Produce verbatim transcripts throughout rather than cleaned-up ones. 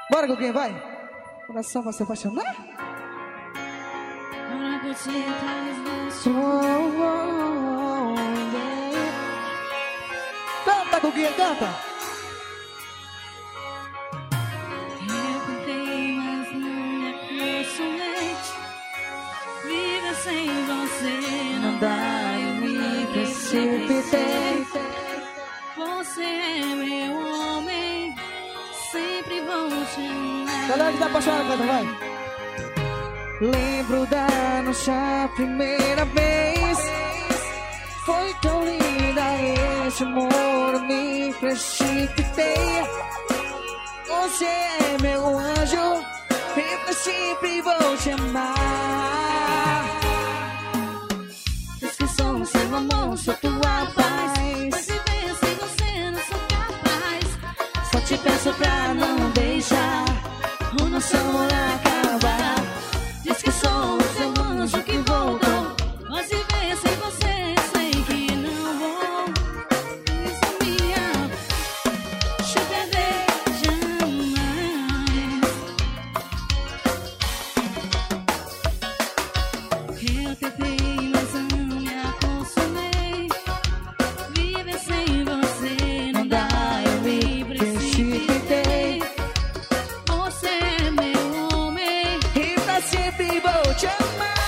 Bora, Guguinho, vai. Coração pra se apaixonar. Oh, oh, oh, yeah. Canta, Guguinho, canta. Eu tentei, mas não é somente. Viver sem você não dá, eu me precipitei. Você é meu homem, sempre vou te amar. Galera que tá apaixonada, canta, vai. Lembro da nossa primeira vez. Foi tão linda esse amor, me precipitei. Você é meu anjo, e pra sempre vou te amar. Diz que sou seu amor, sou tua paz. Mas viver sem você não sou capaz. Só te peço pra não deixar o nosso amor acabar. Diz que sou o seu anjo que voltou. Mas viver sem você sei que não vou. Isso me ama, te perder jamais. Eu tentei, mas não me acostumei. Viver sem você não dá, eu me precipitei. Você é meu homem, E pra sempre vou te amar.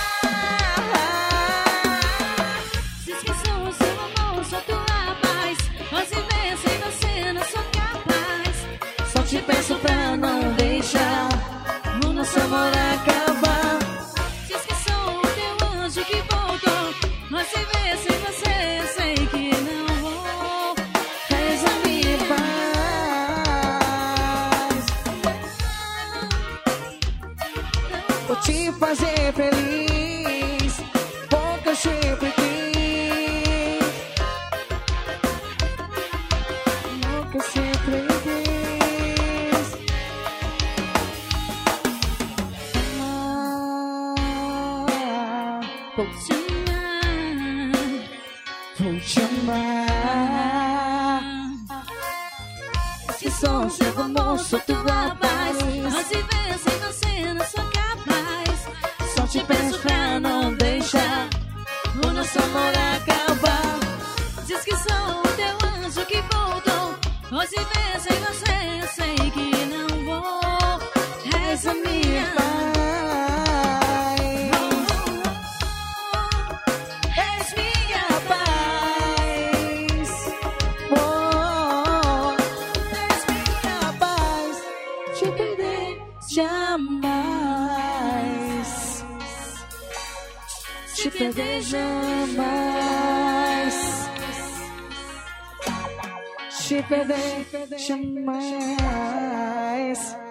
diz que sou o seu amor, sou tua paz. Mas viver sem você não sou capaz. Só te peço pra não deixar o nosso amor acabar. Diz que sou o teu anjo que voltou. Mas viver sem você eu sei que não vou. És a minha paz. Vou te fazer feliz, porque eu sempre quis. Porque eu sempre quis. Ah, vou Te amar. vou te amar. Que sou o seu amor, sou tua paz. Mas viver sem você não sou capaz. Só te peço pra não deixar o nosso amor acabar. Diz que sou o teu anjo que voltou. Mas viver sem você eu sei que não vou. És a minha paz. És minha paz. Oh, és minha paz. Te perder jamais. Te perder jamais. Te perder jamais.